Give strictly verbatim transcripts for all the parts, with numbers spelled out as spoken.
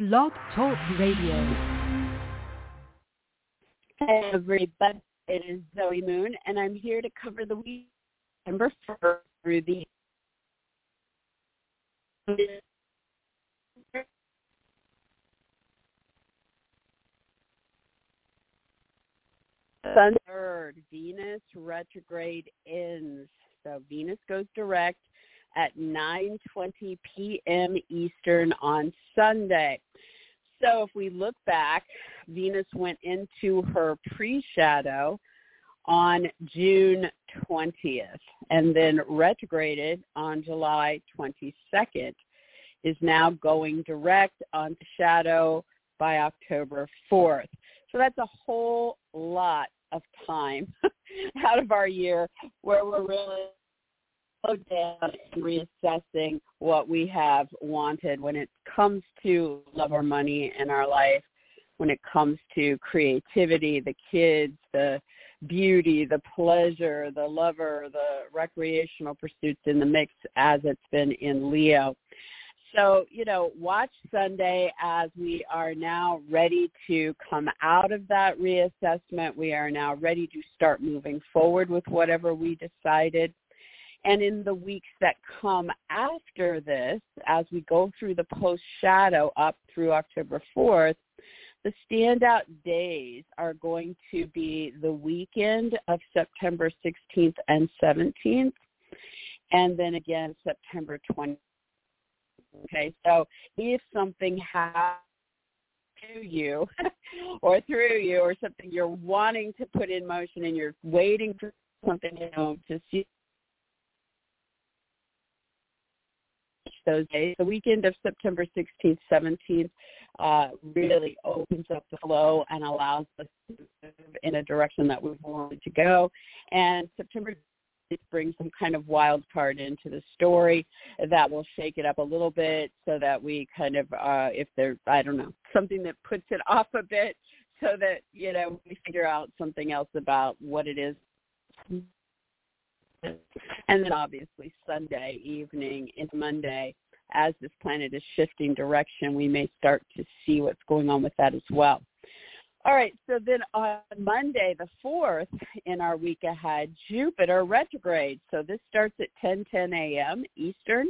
Blog Talk Radio. Hey everybody, it is Zoe Moon, and I'm here to cover the week December first through the Sunday. Third, Venus retrograde ends. So Venus goes direct at nine twenty p.m. Eastern on Sunday. So if we look back, Venus went into her pre-shadow on June twentieth and then retrograded on July twenty-second, is now going direct on shadow by October fourth. So that's a whole lot of time out of our year where we're really slow down and reassessing what we have wanted when it comes to love or money in our life, when it comes to creativity, the kids, the beauty, the pleasure, the lover, the recreational pursuits in the mix as it's been in Leo. So, you know, watch Sunday as we are now ready to come out of that reassessment. We are now ready to start moving forward with whatever we decided. And in the weeks that come after this, as we go through the post-shadow up through October fourth, the standout days are going to be the weekend of September sixteenth and seventeenth, and then again September twentieth. Okay, so if something happens to you or through you or something you're wanting to put in motion and you're waiting for something, you know, to see those days, the weekend of September sixteenth, seventeenth uh, really opens up the flow and allows us to move in a direction that we wanted to go. And September brings some kind of wild card into the story that will shake it up a little bit so that we kind of, uh, if there's, I don't know, something that puts it off a bit so that, you know, we figure out something else about what it is. And then obviously Sunday evening into Monday, as this planet is shifting direction, we may start to see what's going on with that as well. All right, so then on Monday, the fourth, in our week ahead, Jupiter retrograde. So this starts at ten ten a.m. Eastern,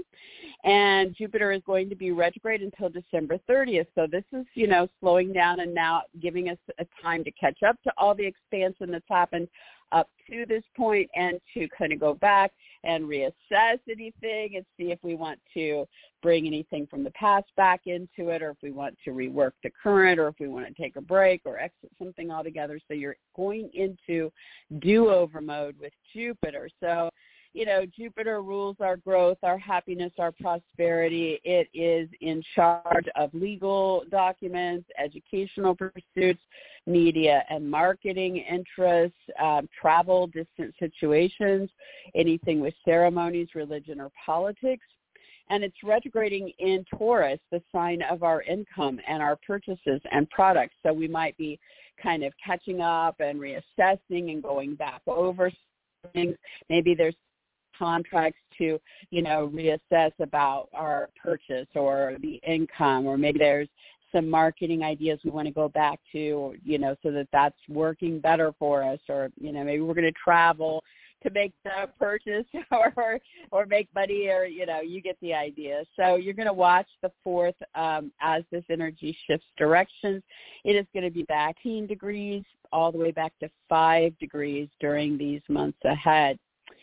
and Jupiter is going to be retrograde until December thirtieth. So this is, you know, slowing down and now giving us a time to catch up to all the expansion that's happened up to this point and to kind of go back and reassess anything and see if we want to bring anything from the past back into it, or if we want to rework the current, or if we want to take a break or exit something altogether. So you're going into do-over mode with Jupiter. So, you know, Jupiter rules our growth, our happiness, our prosperity. It is in charge of legal documents, educational pursuits, media and marketing interests, um, travel, distant situations, anything with ceremonies, religion, or politics. And it's retrograding in Taurus, the sign of our income and our purchases and products. So we might be kind of catching up and reassessing and going back over things. Maybe there's contracts to, you know, reassess about our purchase or the income, or maybe there's some marketing ideas we want to go back to, or, you know, so that that's working better for us, or, you know, maybe we're going to travel to make the purchase or or make money, or, you know, you get the idea. So you're going to watch the fourth um, as this energy shifts directions. It is going to be back fifteen degrees all the way back to five degrees during these months ahead.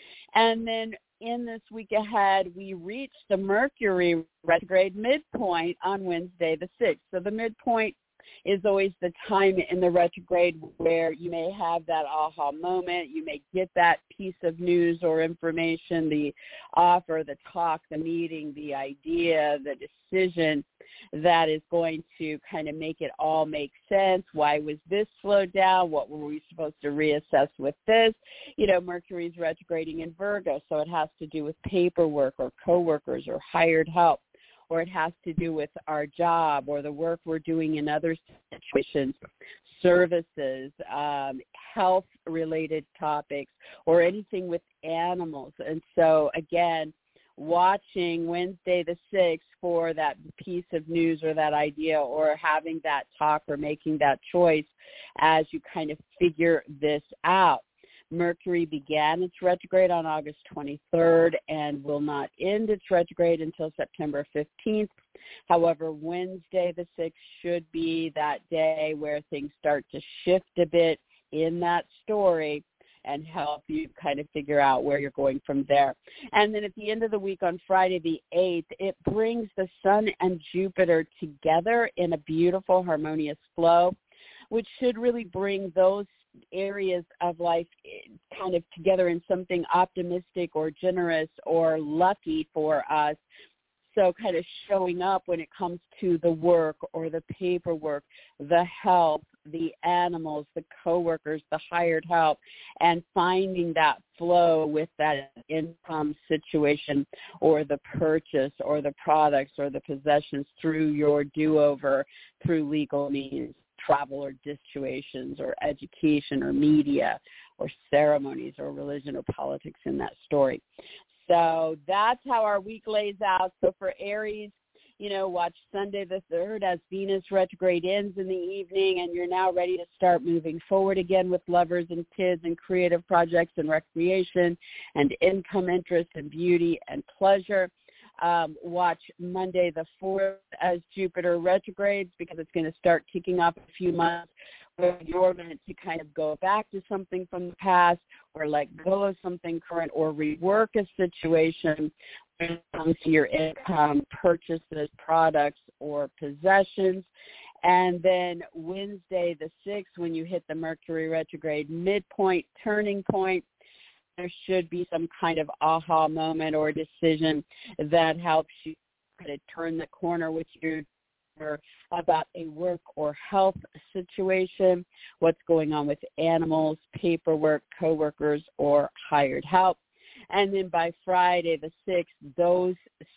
And then in this week ahead, we reach the Mercury retrograde midpoint on Wednesday the sixth. So the midpoint is always the time in the retrograde where you may have that aha moment. You may get that piece of news or information, the offer, the talk, the meeting, the idea, the decision that is going to kind of make it all make sense. Why was this slowed down? What were we supposed to reassess with this? You know, Mercury's retrograding in Virgo, so it has to do with paperwork or coworkers or hired help, or it has to do with our job or the work we're doing in other situations, services, um, health-related topics, or anything with animals. And so, again, watching Wednesday the sixth for that piece of news or that idea or having that talk or making that choice as you kind of figure this out. Mercury began its retrograde on August twenty-third and will not end its retrograde until September fifteenth. However, Wednesday the sixth should be that day where things start to shift a bit in that story and help you kind of figure out where you're going from there. And then at the end of the week on Friday the eighth, it brings the Sun and Jupiter together in a beautiful harmonious flow, which should really bring those areas of life kind of together in something optimistic or generous or lucky for us. So kind of showing up when it comes to the work or the paperwork, the health, the animals, the coworkers, the hired help, and finding that flow with that income situation or the purchase or the products or the possessions through your do-over, through legal means, travel or situations or education or media or ceremonies or religion or politics in that story. So that's how our week lays out. So for Aries, you know, watch Sunday the third as Venus retrograde ends in the evening and you're now ready to start moving forward again with lovers and kids and creative projects and recreation and income interest and beauty and pleasure. Um, watch Monday the fourth as Jupiter retrogrades because it's going to start kicking off a few months where you're meant to kind of go back to something from the past or let go of something current or rework a situation when it comes to your income, purchases, products, or possessions. And then Wednesday the sixth, when you hit the Mercury retrograde midpoint, turning point, there should be some kind of aha moment or decision that helps you kind of turn the corner with your about a work or health situation, what's going on with animals, paperwork, coworkers, or hired help. And then by Friday the sixth, those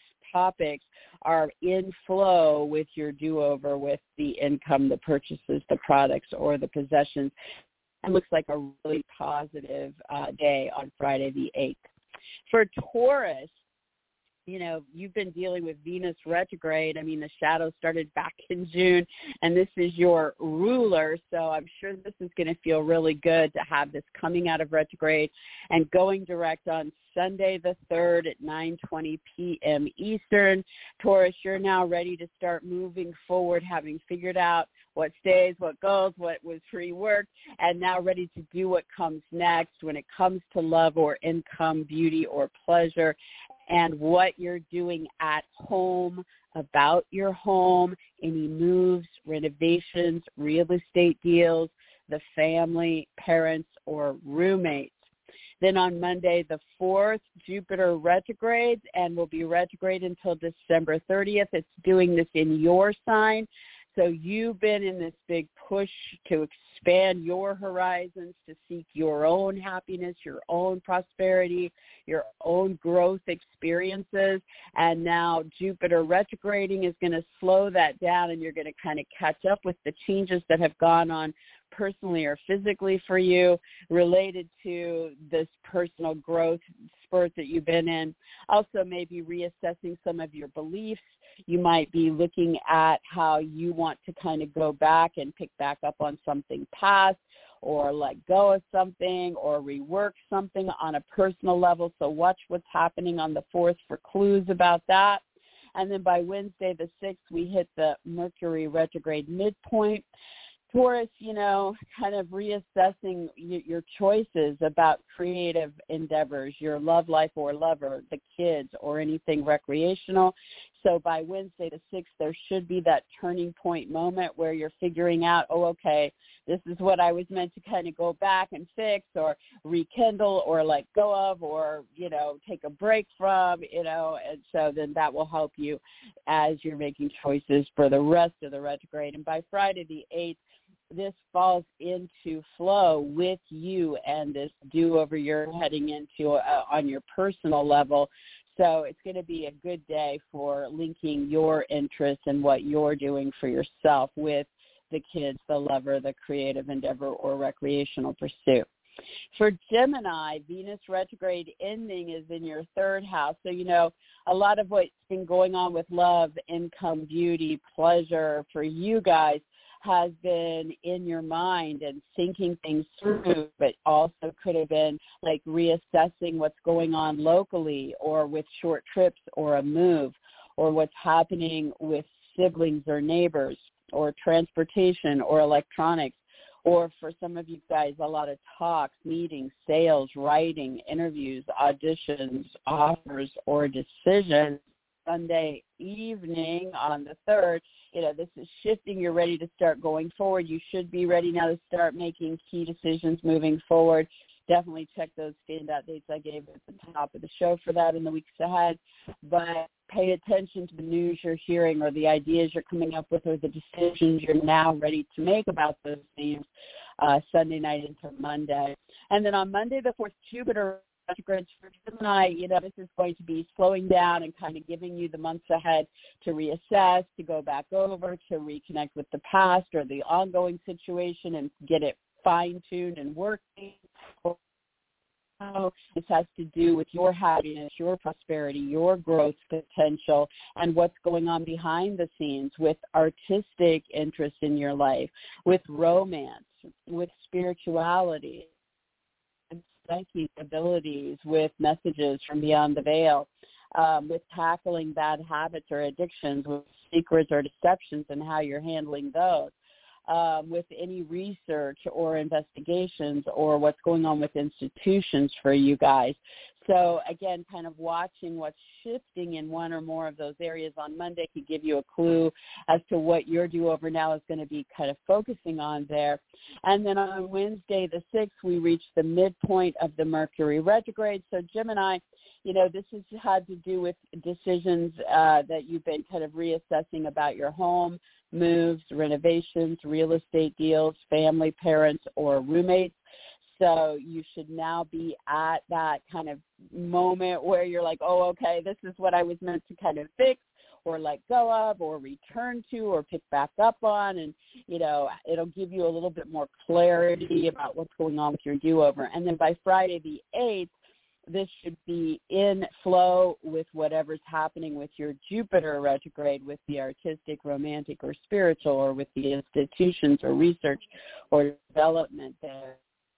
topics are in flow with your do-over with the income, the purchases, the products, or the possessions. It looks like a really positive uh, day on Friday the eighth. For Taurus, you know, you've been dealing with Venus retrograde. I mean, the shadow started back in June, and this is your ruler, so I'm sure this is going to feel really good to have this coming out of retrograde and going direct on Sunday the third at nine twenty p.m. Eastern. Taurus, you're now ready to start moving forward, having figured out what stays, what goes, what was reworked, and now ready to do what comes next when it comes to love or income, beauty or pleasure, and what you're doing at home, about your home, any moves, renovations, real estate deals, the family, parents, or roommates. Then on Monday the fourth, Jupiter retrogrades and will be retrograde until December thirtieth. It's doing this in your sign. So you've been in this big push to expand your horizons, to seek your own happiness, your own prosperity, your own growth experiences. And now Jupiter retrograding is going to slow that down, and you're going to kind of catch up with the changes that have gone on personally or physically for you related to this personal growth spurt that you've been in. Also maybe reassessing some of your beliefs. You might be looking at how you want to kind of go back and pick back up on something past or let go of something or rework something on a personal level. So watch what's happening on the fourth for clues about that. And then by Wednesday the sixth, we hit the Mercury retrograde midpoint. Taurus, you know, kind of reassessing your choices about creative endeavors, your love life or lover, the kids, or anything recreational. So by Wednesday the sixth, there should be that turning point moment where you're figuring out, oh, okay, this is what I was meant to kind of go back and fix or rekindle or let go of or, you know, take a break from, you know, and so then that will help you as you're making choices for the rest of the retrograde. And by Friday the eighth, this falls into flow with you and this do-over you're heading into uh, on your personal level. So it's going to be a good day for linking your interests and what you're doing for yourself with the kids, the lover, the creative endeavor, or recreational pursuit. For Gemini, Venus retrograde ending is in your third house. So, you know, a lot of what's been going on with love, income, beauty, pleasure for you guys has been in your mind and thinking things through, but also could have been like reassessing what's going on locally or with short trips or a move or what's happening with siblings or neighbors or transportation or electronics. Or for some of you guys, a lot of talks, meetings, sales, writing, interviews, auditions, offers, or decisions. Sunday evening on the third, you know, this is shifting. You're ready to start going forward. You should be ready now to start making key decisions moving forward. Definitely check those standout dates I gave at the top of the show for that in the weeks ahead. But pay attention to the news you're hearing or the ideas you're coming up with or the decisions you're now ready to make about those themes uh, Sunday night into Monday. And then on Monday the fourth, Jupiter retrograde for Gemini, you know, this is going to be slowing down and kind of giving you the months ahead to reassess, to go back over, to reconnect with the past or the ongoing situation and get it fine-tuned and working. This has to do with your happiness, your prosperity, your growth potential, and what's going on behind the scenes with artistic interest in your life, with romance, with spirituality, and psychic abilities, with messages from beyond the veil, um, with tackling bad habits or addictions, with secrets or deceptions and how you're handling those. Um, with any research or investigations or what's going on with institutions for you guys. So, again, kind of watching what's shifting in one or more of those areas on Monday could give you a clue as to what your do-over now is going to be kind of focusing on there. And then on Wednesday the sixth, we reach the midpoint of the Mercury retrograde. So, Gemini, you know, this has had to do with decisions uh, that you've been kind of reassessing about your home, moves, renovations, real estate deals, family, parents, or roommates. So you should now be at that kind of moment where you're like, oh, okay, this is what I was meant to kind of fix or let go of or return to or pick back up on. And, you know, it'll give you a little bit more clarity about what's going on with your do-over. And then by Friday the eighth, this should be in flow with whatever's happening with your Jupiter retrograde, with the artistic, romantic, or spiritual, or with the institutions or research or development there.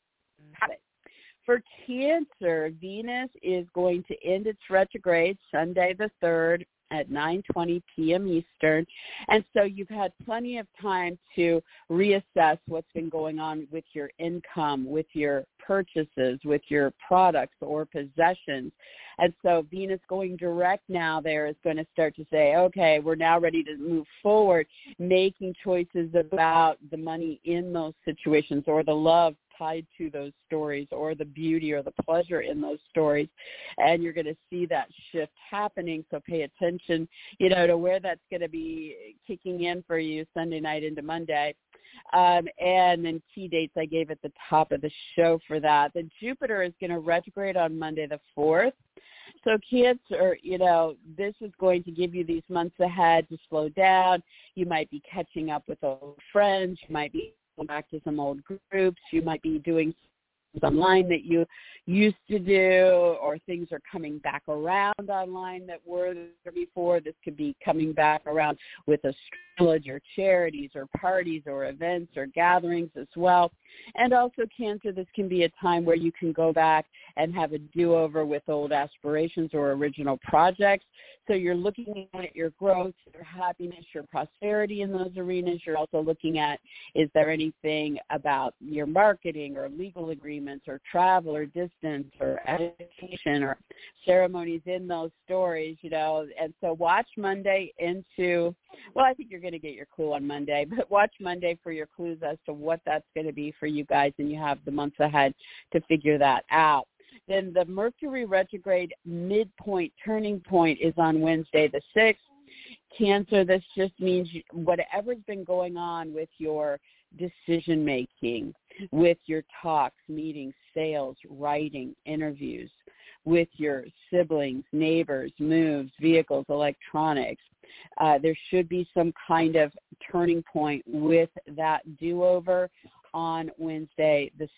For Cancer, Venus is going to end its retrograde Sunday the third at nine twenty p.m. Eastern. And so you've had plenty of time to reassess what's been going on with your income, with your purchases, with your products or possessions. And so Venus going direct now there is going to start to say, okay, we're now ready to move forward, making choices about the money in those situations or the love tied to those stories or the beauty or the pleasure in those stories. And you're going to see that shift happening. So pay attention, you know, to where that's going to be kicking in for you Sunday night into Monday. Um, and then key dates I gave at the top of the show for that. The Jupiter is going to retrograde on Monday the fourth. So Cancer, you know, this is going to give you these months ahead to slow down. You might be catching up with old friends. You might be going back to some old groups. You might be doing online that you used to do, or things are coming back around online that were there before. This could be coming back around with astrology or charities or parties or events or gatherings as well. And also Cancer, this can be a time where you can go back and have a do-over with old aspirations or original projects. So you're looking at your growth, your happiness, your prosperity in those arenas. You're also looking at, is there anything about your marketing or legal agreements or travel or distance or education or ceremonies in those stories, you know. And so watch Monday into, well, I think you're going to get your clue on Monday, but watch Monday for your clues as to what that's going to be for you guys, and you have the months ahead to figure that out. Then the Mercury retrograde midpoint turning point is on Wednesday the sixth. Cancer, this just means whatever's been going on with your decision-making, with your talks, meetings, sales, writing, interviews, with your siblings, neighbors, moves, vehicles, electronics. Uh, there should be some kind of turning point with that do-over on Wednesday the sixth.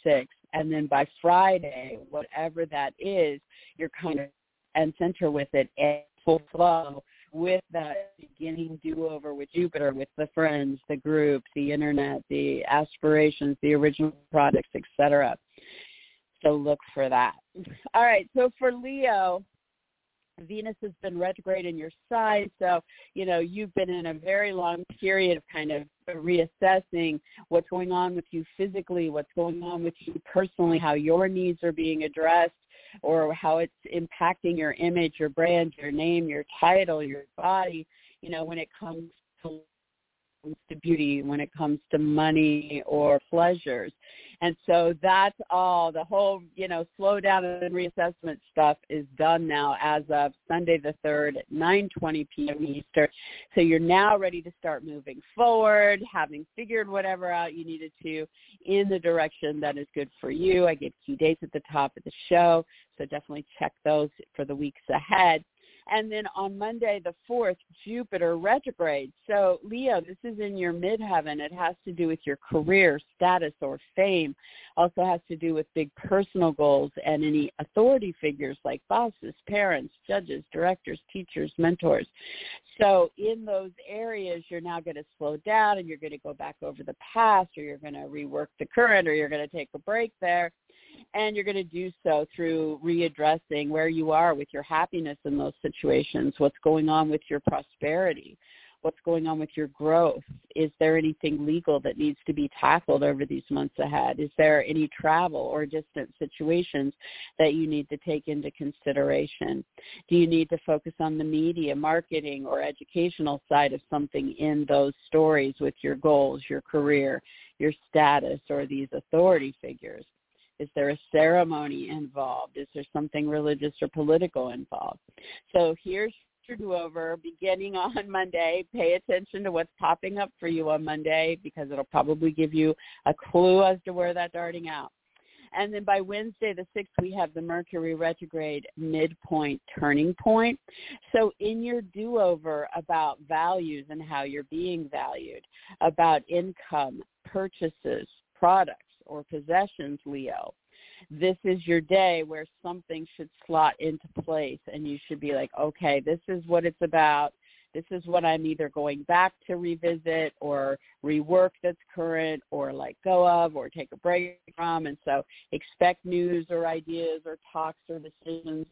And then by Friday, whatever that is, you're kind of and center with it and full flow with that beginning do-over with Jupiter, with the friends, the group, the internet, the aspirations, the original products, et cetera. So look for that. All right, so for Leo, Venus has been retrograde in your sign, so, you know, you've been in a very long period of kind of reassessing what's going on with you physically, what's going on with you personally, how your needs are being addressed, or how it's impacting your image, your brand, your name, your title, your body, you know, when it comes to to beauty, when it comes to money or pleasures. And so that's all, the whole, you know, slow down and reassessment stuff is done now as of Sunday the third at nine twenty p.m. Eastern. So you're now ready to start moving forward, having figured whatever out you needed to in the direction that is good for you. I gave key dates at the top of the show, so definitely check those for the weeks ahead. And then on Monday the fourth, Jupiter retrograde. So, Leo, this is in your midheaven. It has to do with your career, status, or fame. Also has to do with big personal goals and any authority figures like bosses, parents, judges, directors, teachers, mentors. So in those areas, you're now going to slow down and you're going to go back over the past, or you're going to rework the current, or you're going to take a break there. And you're going to do so through readdressing where you are with your happiness in those situations, what's going on with your prosperity, what's going on with your growth. Is there anything legal that needs to be tackled over these months ahead? Is there any travel or distant situations that you need to take into consideration? Do you need to focus on the media, marketing, or educational side of something in those stories with your goals, your career, your status, or these authority figures? Is there a ceremony involved? Is there something religious or political involved? So here's your do-over beginning on Monday. Pay attention to what's popping up for you on Monday, because it'll probably give you a clue as to where that's darting out. And then by Wednesday the sixth, we have the Mercury retrograde midpoint turning point. So in your do-over about values and how you're being valued, about income, purchases, products, or possessions, Leo, this is your day where something should slot into place and you should be like, okay, this is what it's about. This is what I'm either going back to revisit or rework that's current, or let go of, or take a break from. And so expect news or ideas or talks or decisions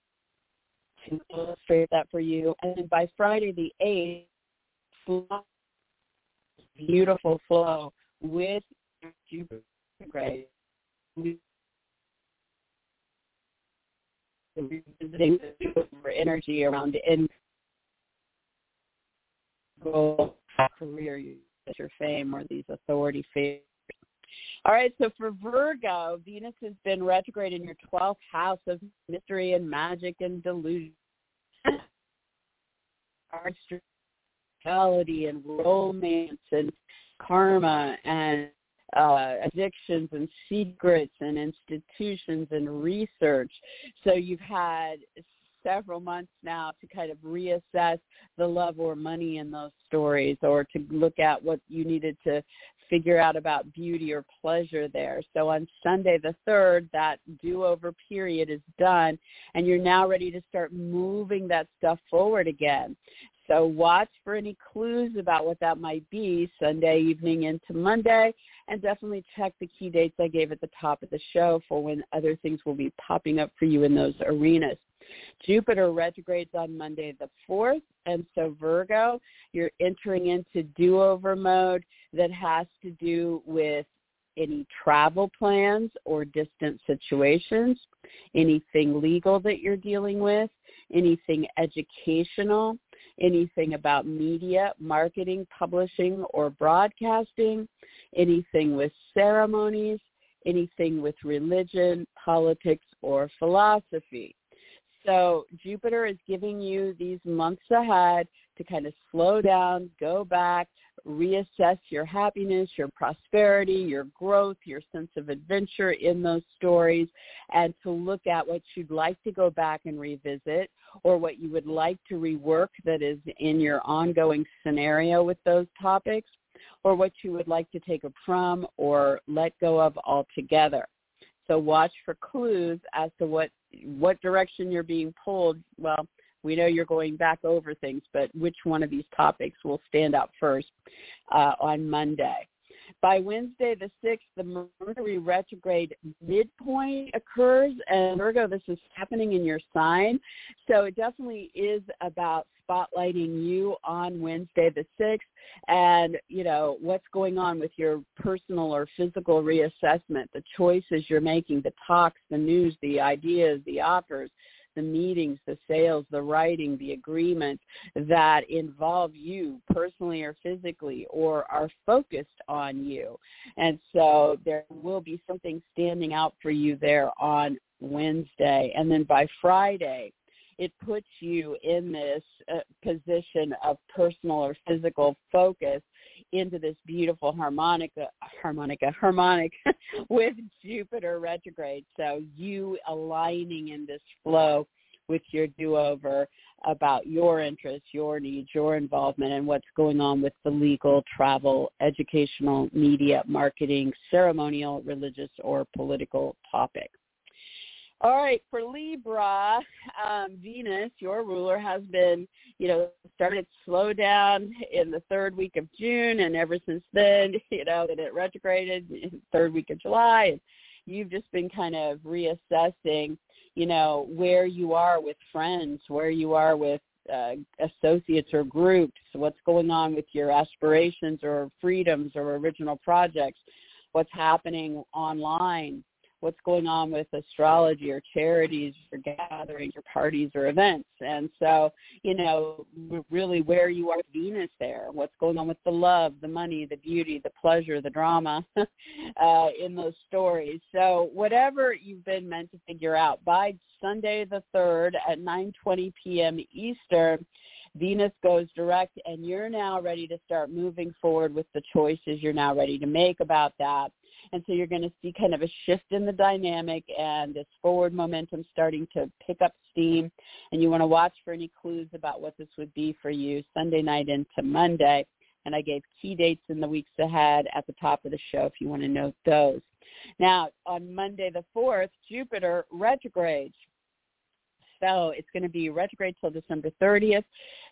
to illustrate that for you. And then by Friday the eighth, beautiful flow with Jupiter. Great. Revisiting the energy around the end goal, career, your fame, or these authority figures. All right, so for Virgo, Venus has been retrograde in your twelfth house of mystery and magic and delusion, spirituality and romance and karma and Uh, addictions and secrets and institutions and research. So you've had several months now to kind of reassess the love or money in those stories, or to look at what you needed to figure out about beauty or pleasure there. So on Sunday the third, that do-over period is done, and you're now ready to start moving that stuff forward again. So watch for any clues about what that might be Sunday evening into Monday, and definitely check the key dates I gave at the top of the show for when other things will be popping up for you in those arenas. Jupiter retrogrades on Monday the fourth, and so Virgo, you're entering into do-over mode that has to do with any travel plans or distant situations, anything legal that you're dealing with, anything educational, anything about media, marketing, publishing, or broadcasting, anything with ceremonies, anything with religion, politics, or philosophy. So Jupiter is giving you these months ahead to kind of slow down, go back, reassess your happiness, your prosperity, your growth, your sense of adventure in those stories, and to look at what you'd like to go back and revisit, or what you would like to rework that is in your ongoing scenario with those topics, or what you would like to take from or let go of altogether. So watch for clues as to what what direction you're being pulled. Well, we know you're going back over things, but which one of these topics will stand out first uh, on Monday? By Wednesday the sixth, the Mercury retrograde midpoint occurs, and Virgo, this is happening in your sign. So it definitely is about spotlighting you on Wednesday the sixth and, you know, what's going on with your personal or physical reassessment, the choices you're making, the talks, the news, the ideas, the offers, the meetings, the sales, the writing, the agreements that involve you personally or physically or are focused on you. And so there will be something standing out for you there on Wednesday. And then by Friday, it puts you in this uh, position of personal or physical focus into this beautiful harmonica, harmonica, harmonic with Jupiter retrograde. So you aligning in this flow with your do-over about your interests, your needs, your involvement, and what's going on with the legal, travel, educational, media, marketing, ceremonial, religious, or political topic. All right, for Libra, um, Venus, your ruler, has been, you know, started slow down in the third week of June, and ever since then, you know, that it retrograded in the third week of July, and you've just been kind of reassessing, you know, where you are with friends, where you are with uh, associates or groups, what's going on with your aspirations or freedoms or original projects, what's happening online, what's going on with astrology or charities or gatherings or parties or events. And so, you know, really where you are with Venus there, what's going on with the love, the money, the beauty, the pleasure, the drama uh, in those stories. So whatever you've been meant to figure out, by Sunday the third at nine twenty p.m. Eastern, Venus goes direct, and you're now ready to start moving forward with the choices you're now ready to make about that. And so you're going to see kind of a shift in the dynamic and this forward momentum starting to pick up steam. And you want to watch for any clues about what this would be for you Sunday night into Monday. And I gave key dates in the weeks ahead at the top of the show if you want to note those. Now, on Monday the fourth, Jupiter retrogrades. So it's going to be retrograde till December thirtieth.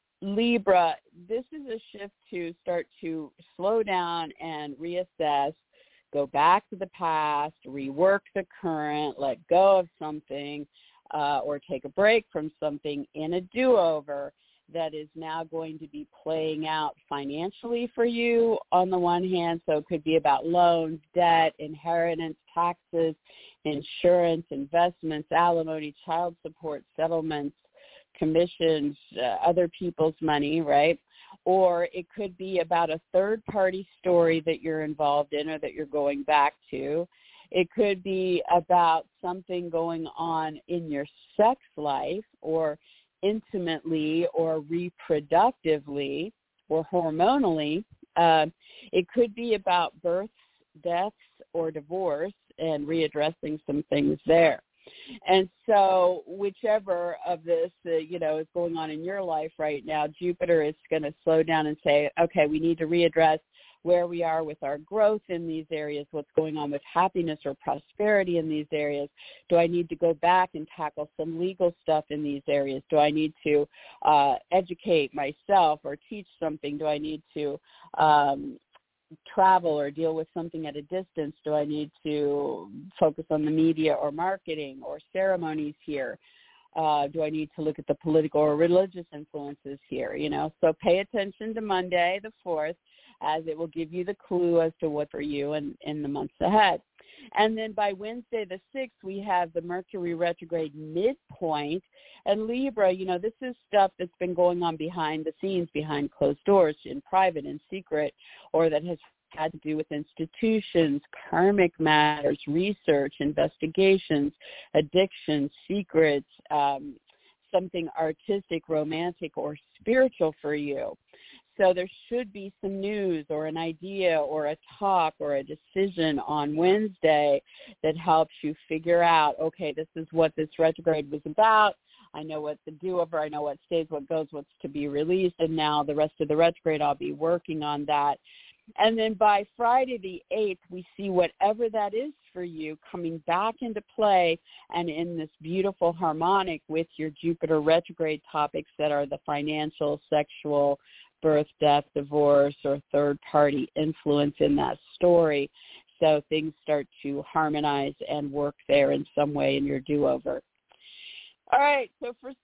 Libra, this is a shift to start to slow down and reassess, go back to the past, rework the current, let go of something, uh, or take a break from something in a do-over that is now going to be playing out financially for you on the one hand. So it could be about loans, debt, inheritance, taxes, insurance, investments, alimony, child support, settlements, commissions, uh, other people's money, right? Or it could be about a third-party story that you're involved in or that you're going back to. It could be about something going on in your sex life or intimately or reproductively or hormonally. Uh, it could be about births, deaths, or divorce and readdressing some things there. And so whichever of this, uh, you know, is going on in your life right now, Jupiter is going to slow down and say, okay, we need to readdress where we are with our growth in these areas, what's going on with happiness or prosperity in these areas. Do I need to go back and tackle some legal stuff in these areas? Do I need to uh, educate myself or teach something? Do I need to um, travel or deal with something at a distance? Do I need to focus on the media or marketing or ceremonies here? Uh, do I need to look at the political or religious influences here? You know, so pay attention to Monday the fourth, as it will give you the clue as to what for you in, in the months ahead. And then by Wednesday the sixth, we have the Mercury retrograde midpoint. And Libra, you know, this is stuff that's been going on behind the scenes, behind closed doors, in private, in secret, or that has had to do with institutions, karmic matters, research, investigations, addictions, secrets, um, something artistic, romantic, or spiritual for you. So there should be some news or an idea or a talk or a decision on Wednesday that helps you figure out, okay, this is what this retrograde was about. I know what to do over. I know what stays, what goes, what's to be released. And now the rest of the retrograde, I'll be working on that. And then by Friday the eighth, we see whatever that is for you coming back into play and in this beautiful harmonic with your Jupiter retrograde topics that are the financial, sexual, birth, death, divorce, or third-party influence in that story. So things start to harmonize and work there in some way in your do-over. All right, so for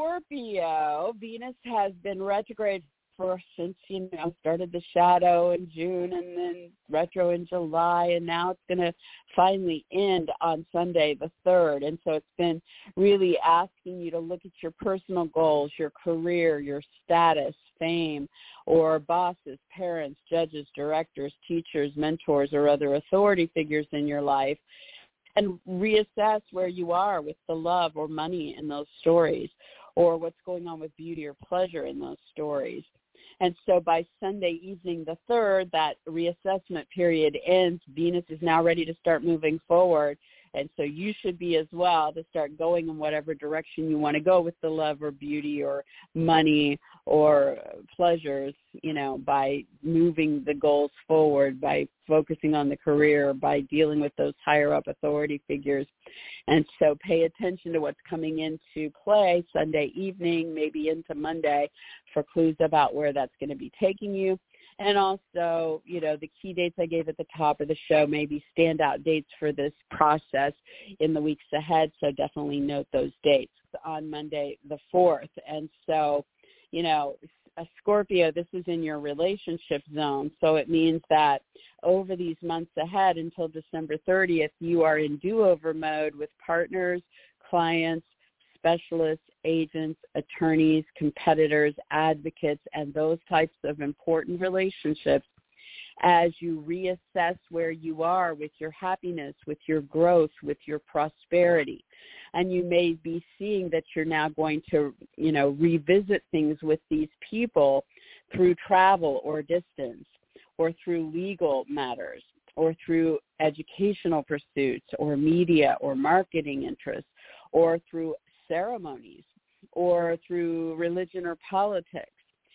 Scorpio, Venus has been retrograde for since, you know, started the shadow in June and then retro in July, and now it's going to finally end on Sunday the third. And so it's been really asking you to look at your personal goals, your career, your status, fame, or bosses, parents, judges, directors, teachers, mentors, or other authority figures in your life, and reassess where you are with the love or money in those stories, or what's going on with beauty or pleasure in those stories. And so by Sunday evening the third, that reassessment period ends. Venus is now ready to start moving forward. And so you should be as well to start going in whatever direction you want to go with the love or beauty or money or pleasures, you know, by moving the goals forward, by focusing on the career, by dealing with those higher up authority figures. And so pay attention to what's coming into play Sunday evening, maybe into Monday, for clues about where that's going to be taking you. And also, you know, the key dates I gave at the top of the show may be standout dates for this process in the weeks ahead, so definitely note those dates on Monday the fourth. And so, you know, a Scorpio, this is in your relationship zone, so it means that over these months ahead until December thirtieth, you are in do-over mode with partners, clients, specialists, agents, attorneys, competitors, advocates, and those types of important relationships as you reassess where you are with your happiness, with your growth, with your prosperity. And you may be seeing that you're now going to, you know, revisit things with these people through travel or distance, or through legal matters, or through educational pursuits, or media or marketing interests, or through ceremonies, or through religion or politics.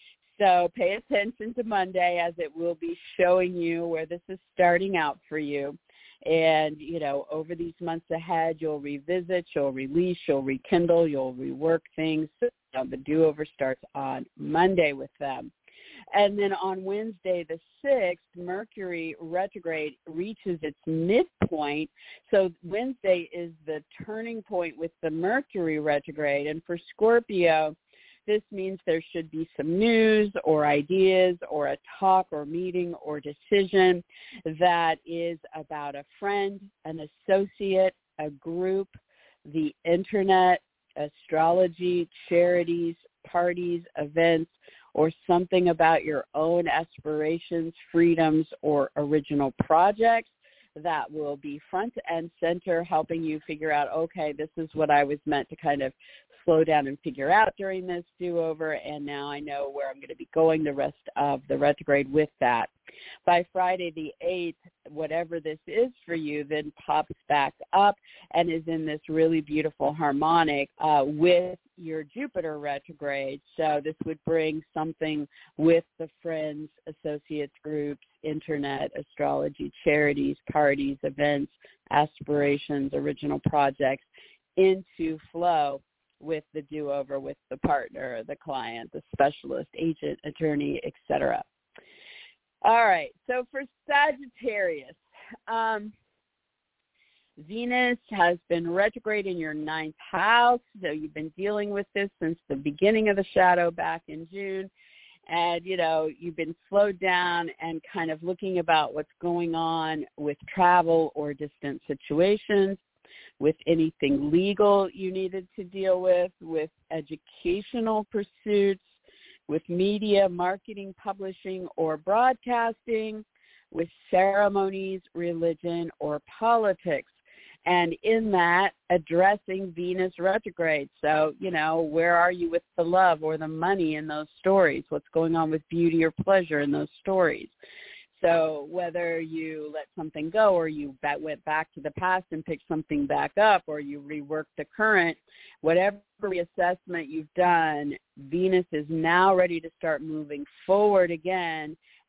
So pay attention to Monday, as it will be showing you where this is starting out for you. And, you know, over these months ahead, you'll revisit, you'll release, you'll rekindle, you'll rework things. So the do-over starts on Monday with them. And then on Wednesday the sixth, Mercury retrograde reaches its midpoint. So Wednesday is the turning point with the Mercury retrograde. And for Scorpio, this means there should be some news or ideas or a talk or meeting or decision that is about a friend, an associate, a group, the internet, astrology, charities, parties, events, or something about your own aspirations, freedoms, or original projects that will be front and center, helping you figure out, okay, this is what I was meant to kind of slow down and figure out during this do-over, and now I know where I'm going to be going the rest of the retrograde with that. By Friday the eighth, whatever this is for you then pops back up and is in this really beautiful harmonic uh, with your Jupiter retrograde. So this would bring something with the friends, associates, groups, internet, astrology, charities, parties, events, aspirations, original projects into flow with the do-over, with the partner, the client, the specialist, agent, attorney, et cetera. All right, so for Sagittarius, um, Venus has been retrograde in your ninth house, so you've been dealing with this since the beginning of the shadow back in June, and, you know, you've been slowed down and kind of looking about what's going on with travel or distant situations, with anything legal you needed to deal with, with educational pursuits, with media, marketing, publishing, or broadcasting, with ceremonies, religion, or politics. And in that, addressing Venus retrograde. So, you know, where are you with the love or the money in those stories? What's going on with beauty or pleasure in those stories? So whether you let something go or you went back to the past and picked something back up, or you reworked the current, whatever reassessment you've done, Venus is now ready to start moving forward again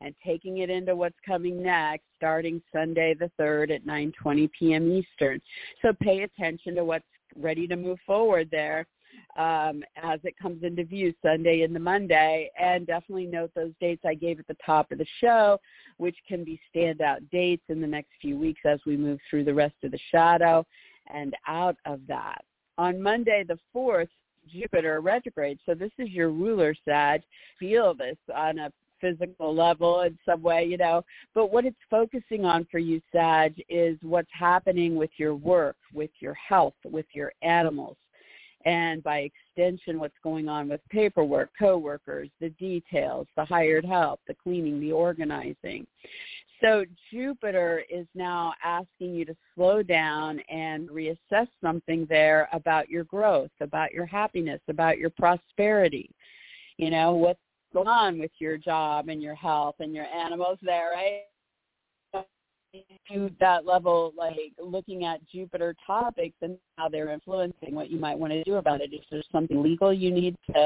and taking it into what's coming next, starting Sunday the third at nine twenty p.m. Eastern. So pay attention to what's ready to move forward there um, as it comes into view Sunday into Monday, and definitely note those dates I gave at the top of the show, which can be standout dates in the next few weeks as we move through the rest of the shadow and out of that. On Monday the fourth, Jupiter retrograde. So this is your ruler, Sag. Feel this on a physical level in some way, you know. But what it's focusing on for you, Sag, is what's happening with your work, with your health, with your animals, and by extension, what's going on with paperwork, coworkers, the details, the hired help, the cleaning, the organizing. So Jupiter is now asking you to slow down and reassess something there about your growth, about your happiness, about your prosperity. You know, what's going on with your job and your health and your animals there, right? To that level, like looking at Jupiter topics and how they're influencing what you might want to do about it. If there's something legal you need to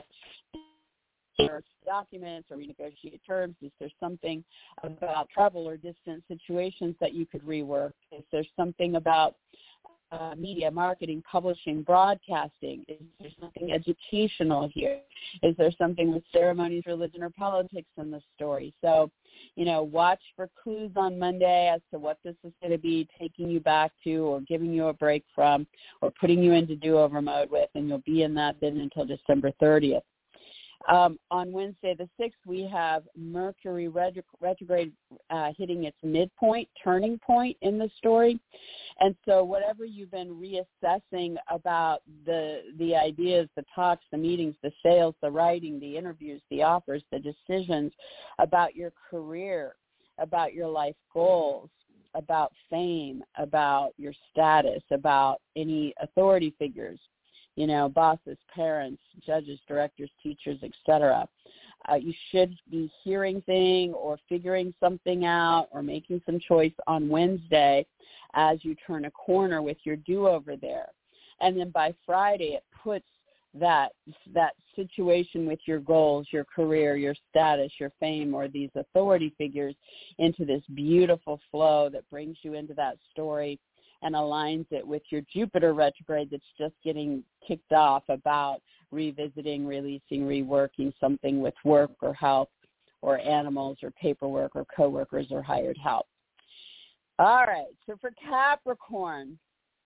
or documents or renegotiate terms, is there something about travel or distance situations that you could rework? Is there something about uh, media, marketing, publishing, broadcasting? Is there something educational here? Is there something with ceremonies, religion, or politics in the story? So, you know, watch for clues on Monday as to what this is going to be taking you back to or giving you a break from or putting you into do-over mode with, and you'll be in that then until December thirtieth. Um, on Wednesday the sixth, we have Mercury retrograde uh, hitting its midpoint, turning point in the story. And so whatever you've been reassessing about the the ideas, the talks, the meetings, the sales, the writing, the interviews, the offers, the decisions about your career, about your life goals, about fame, about your status, about any authority figures, you know, bosses, parents, judges, directors, teachers, et cetera. Uh, you should be hearing things or figuring something out or making some choice on Wednesday as you turn a corner with your do-over there. And then by Friday, it puts that that situation with your goals, your career, your status, your fame, or these authority figures into this beautiful flow that brings you into that story and aligns it with your Jupiter retrograde that's just getting kicked off about revisiting, releasing, reworking something with work or health or animals or paperwork or coworkers or hired help. All right, so for Capricorn,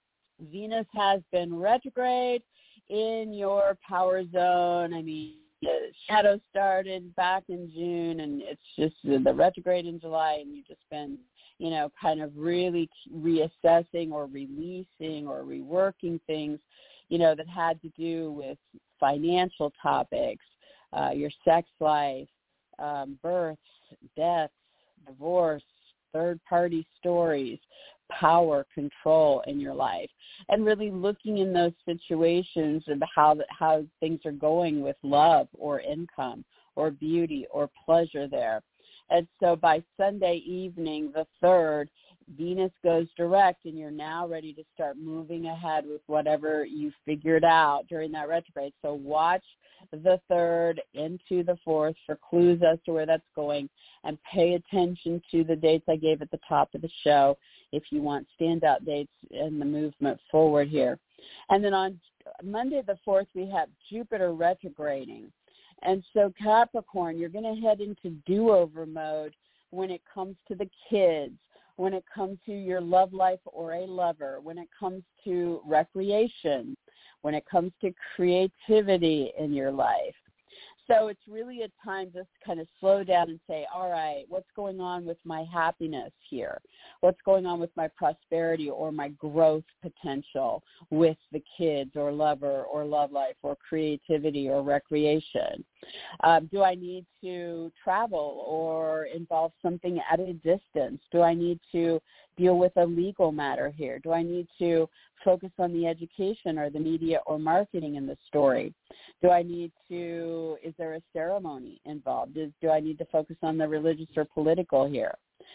Venus has been retrograde in your power zone. I mean, the shadow started back in June, and it's just the retrograde in July, and you've just been, you know, kind of really reassessing or releasing or reworking things, you know, that had to do with financial topics, uh, your sex life, um, births, deaths, divorce, third-party stories, power, control in your life, and really looking in those situations of how how things are going with love or income or beauty or pleasure there. And so by Sunday evening, the third, Venus goes direct, and you're now ready to start moving ahead with whatever you figured out during that retrograde. So watch the third into the fourth for clues as to where that's going, and pay attention to the dates I gave at the top of the show if you want standout dates in the movement forward here. And then on Monday the fourth, we have Jupiter retrograding. And so Capricorn, you're going to head into do-over mode when it comes to the kids, when it comes to your love life or a lover, when it comes to recreation, when it comes to creativity in your life. So it's really a time just to kind of slow down and say, all right, what's going on with my happiness here? What's going on with my prosperity or my growth potential with the kids or lover or love life or creativity or recreation? Um, do I need to travel or involve something at a distance? Do I need to deal with a legal matter here? Do I need to focus on the education or the media or marketing in the story? Do I need to, is there a ceremony involved? Is, do I need to focus on the religious or political here?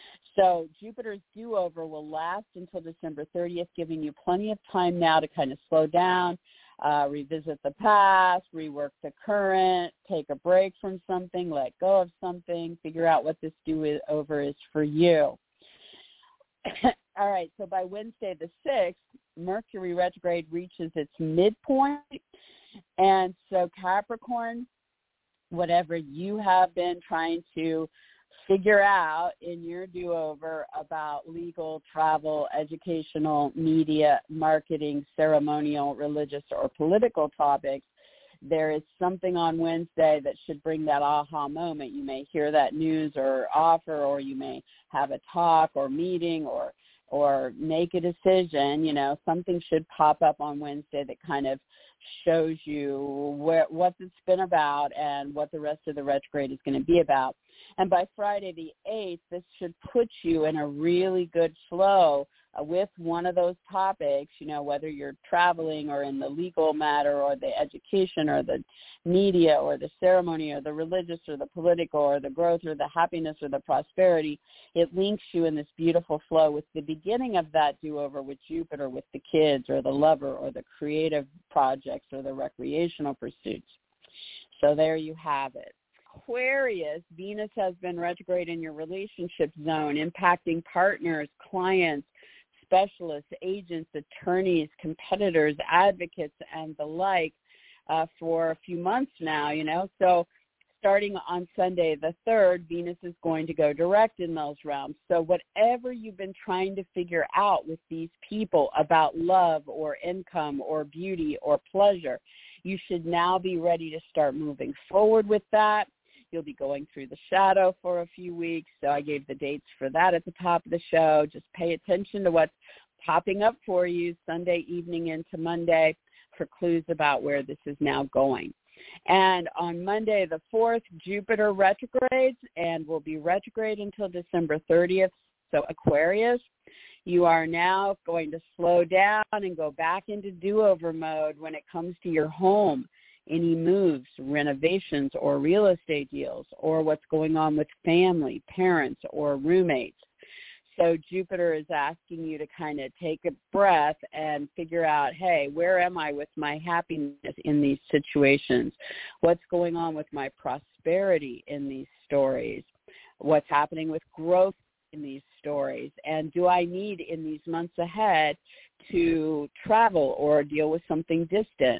So Jupiter's do-over will last until December thirtieth, giving you plenty of time now to kind of slow down, uh, revisit the past, rework the current, take a break from something, let go of something, figure out what this do-over is for you. All right, so by Wednesday the sixth, Mercury retrograde reaches its midpoint, and so Capricorn, whatever you have been trying to figure out in your do-over about legal, travel, educational, media, marketing, ceremonial, religious, or political topics, there is something on Wednesday that should bring that aha moment. You may hear that news or offer, or you may have a talk or meeting or or make a decision. You know, something should pop up on Wednesday that kind of shows you where, what it's been about and what the rest of the retrograde is going to be about. And by Friday the eighth, this should put you in a really good flow uh, with one of those topics, you know, whether you're traveling or in the legal matter or the education or the media or the ceremony or the religious or the political or the growth or the happiness or the prosperity. It links you in this beautiful flow with the beginning of that do-over with Jupiter, with the kids or the lover or the creative projects or the recreational pursuits. So there you have it. Aquarius, Venus has been retrograde in your relationship zone, impacting partners, clients, specialists, agents, attorneys, competitors, advocates, and the like uh, for a few months now, you know. So starting on Sunday the third, Venus is going to go direct in those realms. So whatever you've been trying to figure out with these people about love or income or beauty or pleasure, you should now be ready to start moving forward with that. You'll be going through the shadow for a few weeks, so I gave the dates for that at the top of the show. Just pay attention to what's popping up for you Sunday evening into Monday for clues about where this is now going. And on Monday the fourth, Jupiter retrogrades and will be retrograde until December thirtieth. So Aquarius, you are now going to slow down and go back into do-over mode when it comes to your home. Any moves, renovations, or real estate deals, or what's going on with family, parents, or roommates. So Jupiter is asking you to kind of take a breath and figure out, hey, where am I with my happiness in these situations? What's going on with my prosperity in these stories? What's happening with growth in these stories? And do I need in these months ahead to travel or deal with something distant,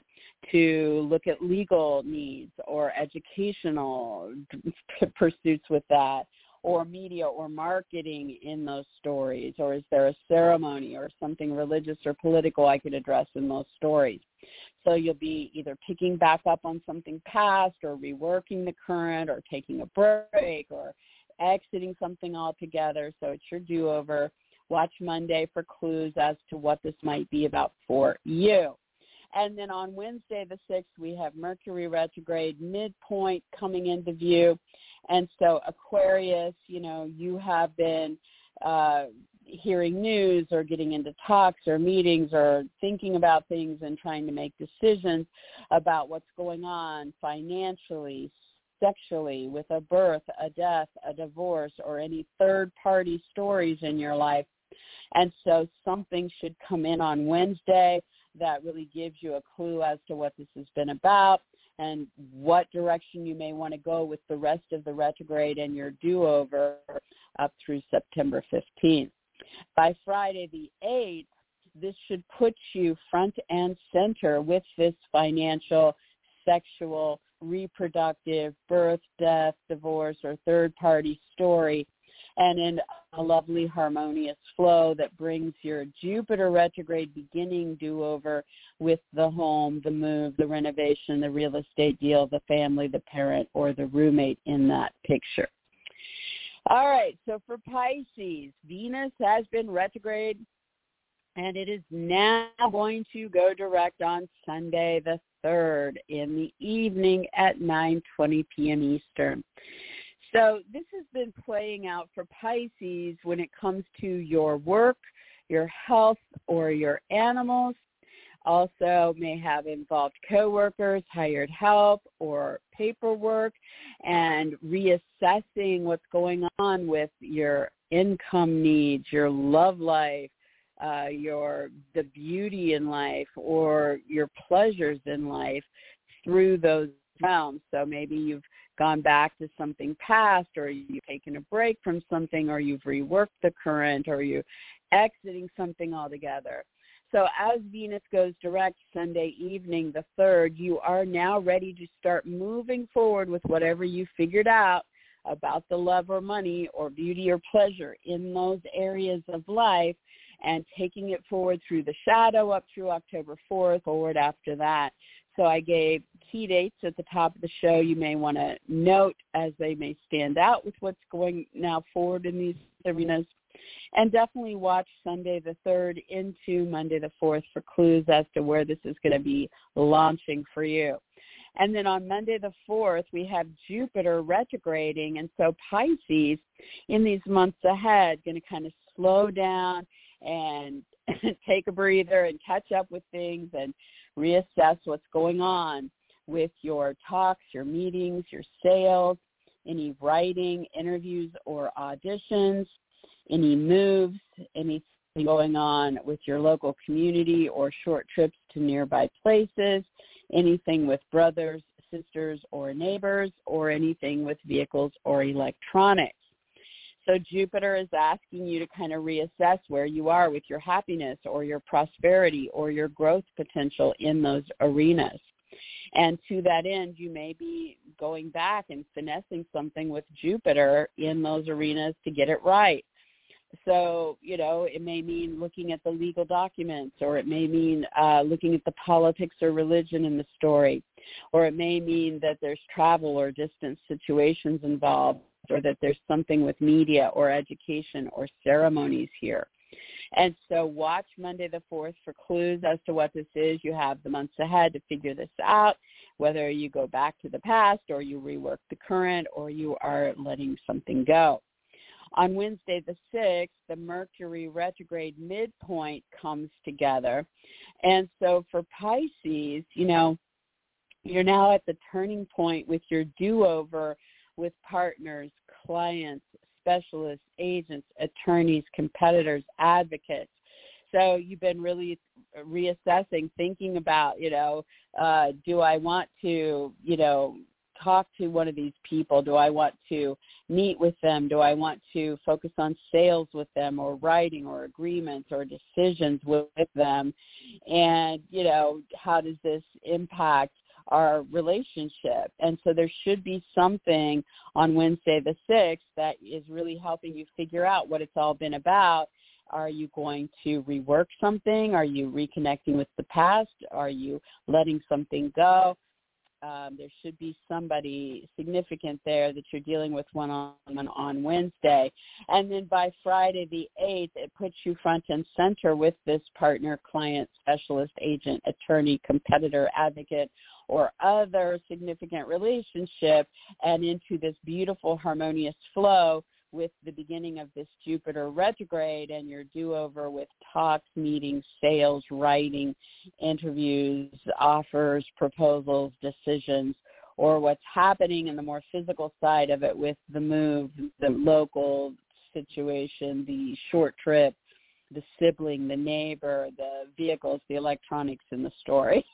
to look at legal needs or educational pursuits with that, or media or marketing in those stories, or is there a ceremony or something religious or political I could address in those stories? So you'll be either picking back up on something past or reworking the current or taking a break or exiting something altogether. So it's your do-over. Watch Monday for clues as to what this might be about for you. And then on Wednesday the sixth, we have Mercury retrograde midpoint coming into view. And so Aquarius, you know, you have been uh, hearing news or getting into talks or meetings or thinking about things and trying to make decisions about what's going on financially, sexually, with a birth, a death, a divorce, or any third-party stories in your life. And so something should come in on Wednesday that really gives you a clue as to what this has been about and what direction you may want to go with the rest of the retrograde and your do-over up through September fifteenth. By Friday the eighth, this should put you front and center with this financial, sexual, reproductive, birth, death, divorce, or third-party story, and in a lovely harmonious flow that brings your Jupiter retrograde beginning do-over with the home, the move, the renovation, the real estate deal, the family, the parent, or the roommate in that picture. All right, so for Pisces, Venus has been retrograde, and it is now going to go direct on Sunday the third in the evening at nine twenty p.m. Eastern. So this has been playing out for Pisces when it comes to your work, your health, or your animals. Also may have involved coworkers, hired help, or paperwork, and reassessing what's going on with your income needs, your love life, uh, your the beauty in life or your pleasures in life through those realms. So maybe you've gone back to something past, or you've taken a break from something, or you've reworked the current, or you're exiting something altogether. So as Venus goes direct Sunday evening, the third, you are now ready to start moving forward with whatever you figured out about the love or money or beauty or pleasure in those areas of life, and taking it forward through the shadow up through October fourth, forward after that. So I gave key dates at the top of the show you may want to note as they may stand out with what's going now forward in these arenas. And definitely watch Sunday the third into Monday the fourth for clues as to where this is going to be launching for you. And then on Monday the fourth, we have Jupiter retrograding. And so Pisces, in these months ahead, going to kind of slow down and take a breather and catch up with things and reassess what's going on with your talks, your meetings, your sales, any writing, interviews or auditions, any moves, anything going on with your local community or short trips to nearby places, anything with brothers, sisters, or neighbors, or anything with vehicles or electronics. So Jupiter is asking you to kind of reassess where you are with your happiness or your prosperity or your growth potential in those arenas. And to that end, you may be going back and finessing something with Jupiter in those arenas to get it right. So, you know, it may mean looking at the legal documents, or it may mean uh, looking at the politics or religion in the story, or it may mean that there's travel or distance situations involved, or that there's something with media or education or ceremonies here. And so watch Monday the fourth for clues as to what this is. You have the months ahead to figure this out, whether you go back to the past or you rework the current or you are letting something go. On Wednesday the sixth, the Mercury retrograde midpoint comes together. And so for Pisces, you know, you're now at the turning point with your do-over with partners, clients, specialists, agents, attorneys, competitors, advocates. So you've been really reassessing, thinking about, you know, uh, do I want to, you know, talk to one of these people? Do I want to meet with them? Do I want to focus on sales with them, or writing, or agreements, or decisions with them? And, you know, how does this impact our relationship? And so there should be something on Wednesday the sixth that is really helping you figure out what it's all been about. Are you going to rework something? Are you reconnecting with the past? Are you letting something go? Um, there should be somebody significant there that you're dealing with one-on-one on Wednesday. And then by Friday the eighth, it puts you front and center with this partner, client, specialist, agent, attorney, competitor, advocate, or other significant relationship, and into this beautiful harmonious flow with the beginning of this Jupiter retrograde and your do-over with talks, meetings, sales, writing, interviews, offers, proposals, decisions, or what's happening in the more physical side of it with the move, the local situation, the short trip, the sibling, the neighbor, the vehicles, the electronics in the story.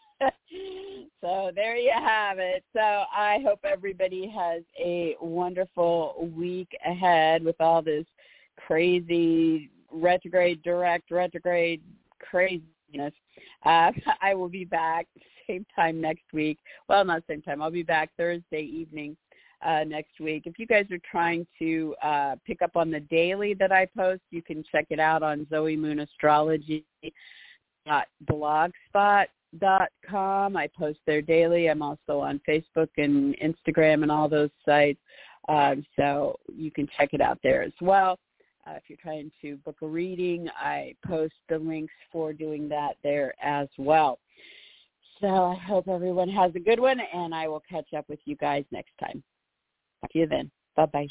So there you have it. So I hope everybody has a wonderful week ahead with all this crazy retrograde, direct, retrograde craziness. Uh, I will be back same time next week. Well, not same time. I'll be back Thursday evening uh, next week. If you guys are trying to uh, pick up on the daily that I post, you can check it out on Zoe Moon Astrology dot blogspot dot com. I post there daily. I'm also on Facebook and Instagram and all those sites, um, so you can check it out there as well. Uh, if you're trying to book a reading, I post the links for doing that there as well. So I hope everyone has a good one, and I will catch up with you guys next time. See you then. Bye-bye.